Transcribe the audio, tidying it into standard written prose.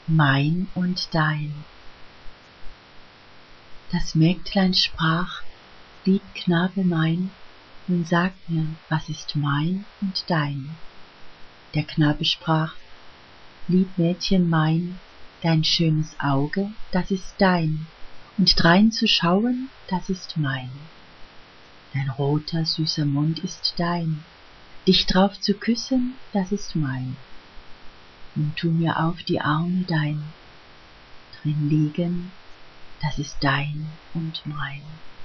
mein und dein. Das Mägdlein sprach: Lieb Knabe mein, nun sag mir, was ist mein und dein? Der Knabe sprach: Lieb Mädchen mein, dein schönes Auge, das ist dein, und drein zu schauen, das ist mein. Dein roter, süßer Mund ist dein, dich drauf zu küssen, das ist mein. Nun tu mir auf die Arme dein, drin liegen, das ist dein und mein.